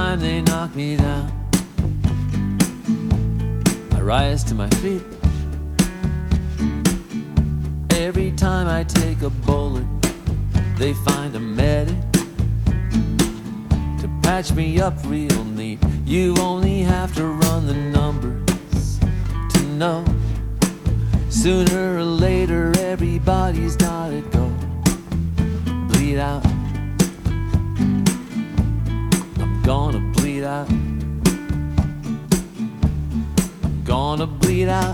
time they knock me down, I rise to my feet. Every time I take a bullet, they find a medic to patch me up real neat. You only have to run the numbers to know sooner or later everybody's gotta go. Bleed out. I'm gonna bleed out. I'm gonna bleed out.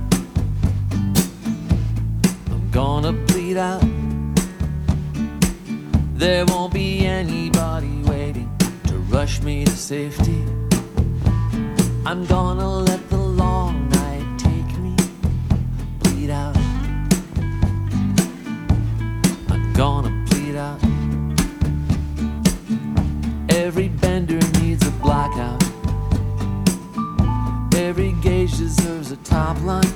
I'm gonna bleed out. There won't be anybody waiting to rush me to safety. I'm gonna let the long night take me. Bleed out. I'm gonna bleed out. Every bender needs a blackout. Every gauge deserves a top line.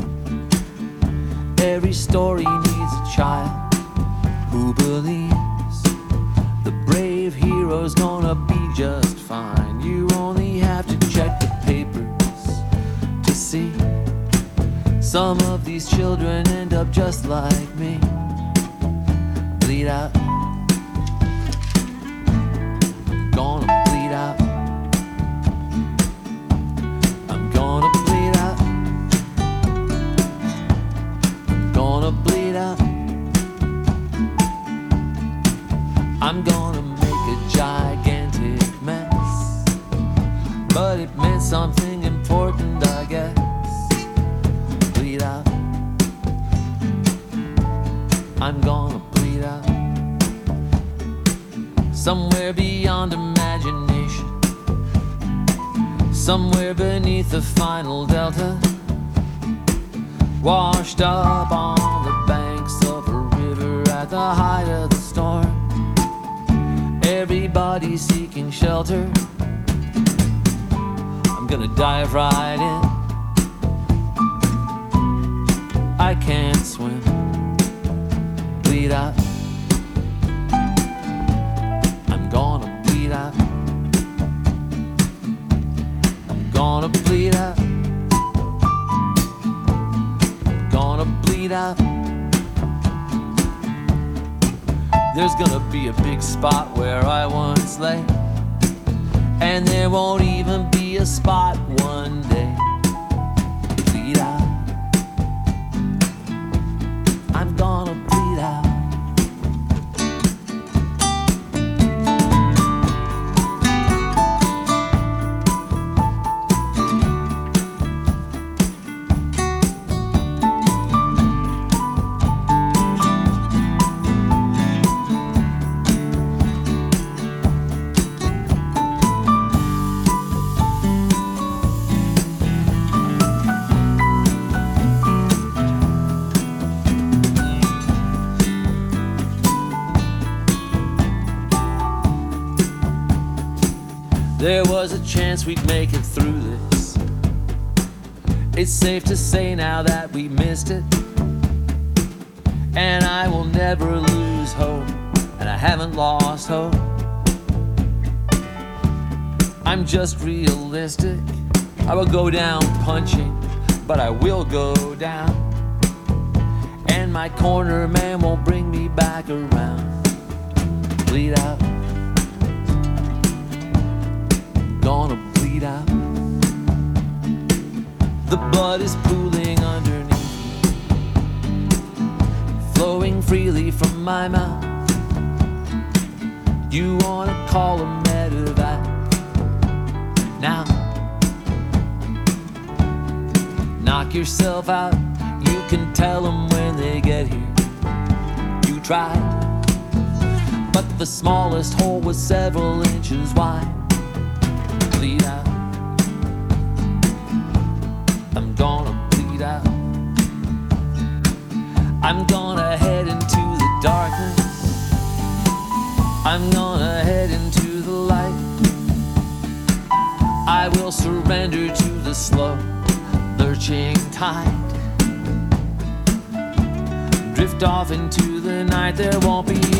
Every story needs a child who believes the brave hero's gonna be just fine. You only have to check the papers to see some of these children end up just like me. Bleed out. I'm gonna bleed out. I'm gonna bleed out. I'm gonna bleed out. I'm gonna make a gigantic mess, but it meant something important, I guess. Bleed out. I'm gonna bleed out. Somewhere beyond imagination, somewhere beneath the final delta, washed up on the banks of a river at the height of the storm. Everybody seeking shelter. I'm gonna dive right in. I can't swim. Bleed out. I'm gonna bleed out. I'm gonna bleed out. I'm gonna bleed out. There's gonna be a big spot where I once lay, and there won't even be a spot one day. Bleed out. I'm gonna bleed out. There was a chance we'd make it through this. It's safe to say now that we missed it. And I will never lose hope, and I haven't lost hope. I'm just realistic. I will go down punching, but I will go down. And my corner man won't bring me back around. Bleed out. Gonna bleed out. The blood is pooling underneath me, flowing freely from my mouth. You wanna call a medevac now? Knock yourself out. You can tell them when they get here. You tried, but the smallest hole was several inches wide. Bleed out. I'm gonna bleed out. I'm gonna head into the darkness. I'm gonna head into the light. I will surrender to the slow, lurching tide. Drift off into the night. There won't be